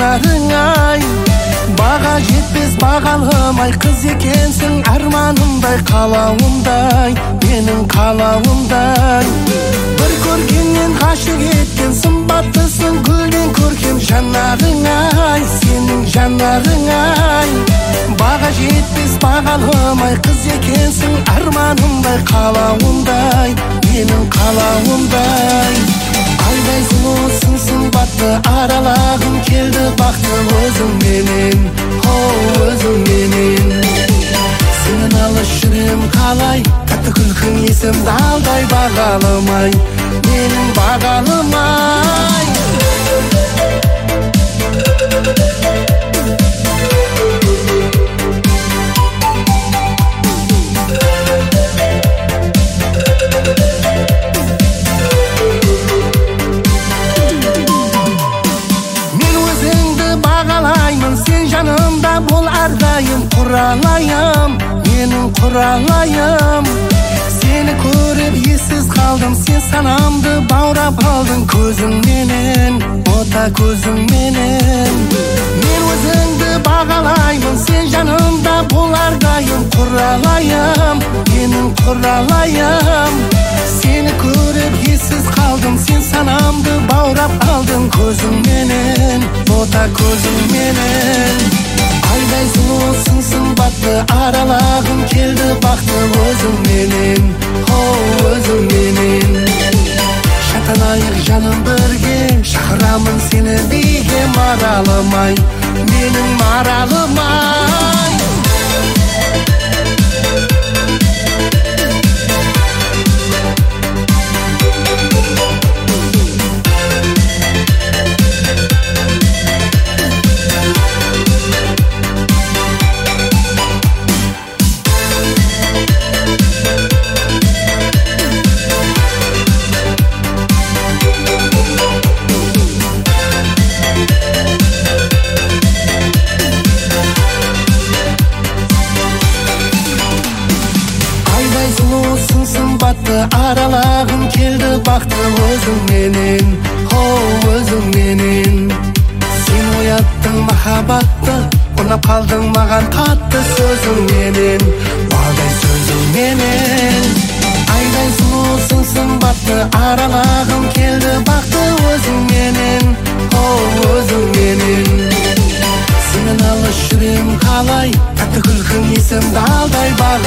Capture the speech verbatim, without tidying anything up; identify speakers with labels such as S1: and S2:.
S1: жанарың ай. Баға жетпес бағалымай қыз екенсің, арманымдай қалауымдай, менің қалауымдай. Бір көргеннен ғашық еткен сымбаттысың, гүлден көркем жанарың ай, сенің жанарың ай. Баға жетпес бағалымай қыз екенсің, арманымдай қалауымдай, менің қалауымдай. Айдай сұлусың сымбатты, аралағым келді бақты өзіңменен, о өзіңменен. Сенен алыс жүрем қалай, тәтті күлкің есімді алдай, бағалымай, менің бағалымай. Бол ардайым құралайым, менің құралайым. Сені көріп ессіз қалдым, сен санамды баурап алдың көзіңменен, ота көзіңменен. Мен өзіңді бағалаймын, сен жанымда бол ардайым құралайым, менің құралайым. Сені көріп ессіз қалдым, сен санамды баурап алдың көзіңменен, ота көзіңменен. Айдай сұлусың сымбатты, аралағым келді бақты өзіңменен, о өзіңменен. Шатанайық жаным бірге, шақырамын сені биге, маралымай, менің маралымай. Сұлусың сымбатты, аралағым келді бақты өзіңменен, о өзіңменен. Сен ояттың махаббатты, ұнап қалдың маған қатты сөзіңменен, балдай сөзіңменен. Айдай сұлусың сымбатты, аралағым келді бақты өзіңменен, о өзіңменен. Сенен алыс жүрем қалай, тәтті күлкің есімді алдай, бағалымай,